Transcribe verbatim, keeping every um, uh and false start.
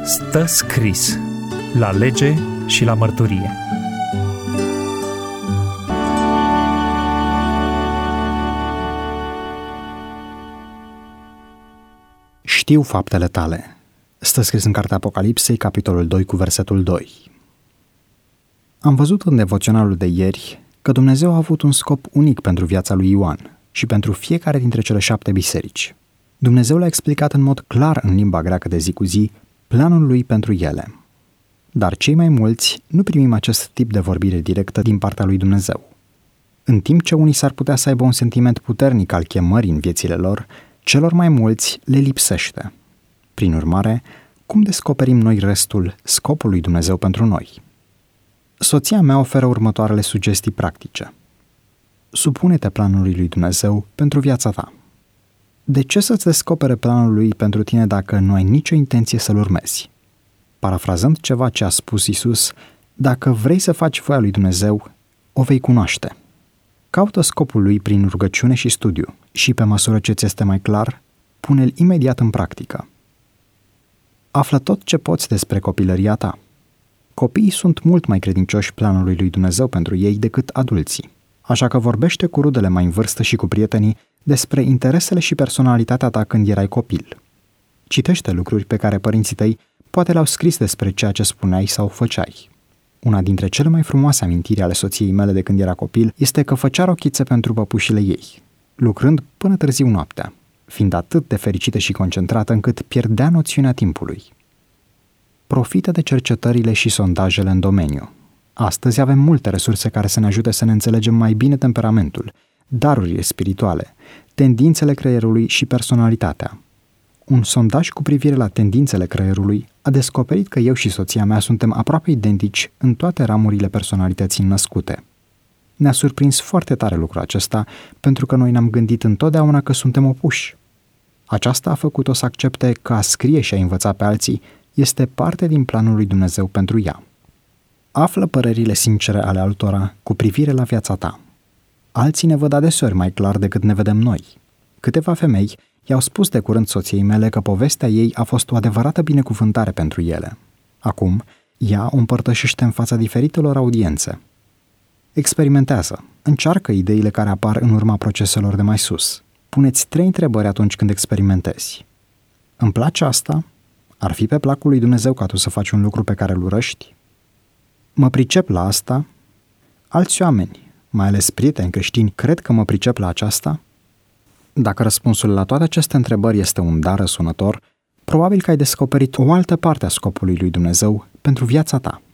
Stă scris la lege și la mărturie. Știu faptele tale. Stă scris în cartea Apocalipsei, capitolul doi, cu versetul doi. Am văzut în devoționalul de ieri că Dumnezeu a avut un scop unic pentru viața lui Ioan și pentru fiecare dintre cele șapte biserici. Dumnezeu le-a explicat în mod clar în limba greacă de zi cu zi planul lui pentru ele. Dar cei mai mulți nu primim acest tip de vorbire directă din partea lui Dumnezeu. În timp ce unii s-ar putea să aibă un sentiment puternic al chemării în viețile lor, celor mai mulți le lipsește. Prin urmare, cum descoperim noi restul, scopul lui Dumnezeu pentru noi? Soția mea oferă următoarele sugestii practice. Supune-te planului lui Dumnezeu pentru viața ta. De ce să-ți descopere planul lui pentru tine dacă nu ai nicio intenție să-l urmezi? Parafrazând ceva ce a spus Iisus, dacă vrei să faci voia lui Dumnezeu, o vei cunoaște. Caută scopul lui prin rugăciune și studiu și, pe măsură ce ți este mai clar, pune-l imediat în practică. Află tot ce poți despre copilăria ta. Copiii sunt mult mai credincioși planului lui Dumnezeu pentru ei decât adulții, așa că vorbește cu rudele mai în vârstă și cu prietenii despre interesele și personalitatea ta când erai copil. Citește lucruri pe care părinții tăi poate le-au scris despre ceea ce spuneai sau făceai. Una dintre cele mai frumoase amintiri ale soției mele de când era copil este că făcea rochițe pentru păpușile ei, lucrând până târziu noaptea, fiind atât de fericită și concentrată încât pierdea noțiunea timpului. Profită de cercetările și sondajele în domeniu. Astăzi avem multe resurse care să ne ajute să ne înțelegem mai bine temperamentul, darurile spirituale, tendințele creierului și personalitatea. Un sondaj cu privire la tendințele creierului a descoperit că eu și soția mea suntem aproape identici în toate ramurile personalității născute. Ne-a surprins foarte tare lucrul acesta, pentru că noi ne-am gândit întotdeauna că suntem opuși. Aceasta a făcut-o să accepte că a scrie și a învăța pe alții este parte din planul lui Dumnezeu pentru ea. Află părerile sincere ale altora cu privire la viața ta. Alții ne văd adeseori mai clar decât ne vedem noi. Câteva femei i-au spus de curând soției mele că povestea ei a fost o adevărată binecuvântare pentru ele. Acum, ea o împărtășește în fața diferitelor audiențe. Experimentează, încearcă ideile care apar în urma proceselor de mai sus. Puneți trei întrebări atunci când experimentezi. Îmi place asta? Ar fi pe placul lui Dumnezeu ca tu să faci un lucru pe care îl urăști? Mă pricep la asta? Alți oameni, mai ales prieteni creștini, cred că mă pricep la aceasta? Dacă răspunsul la toate aceste întrebări este un da răsunător, probabil că ai descoperit o altă parte a scopului lui Dumnezeu pentru viața ta.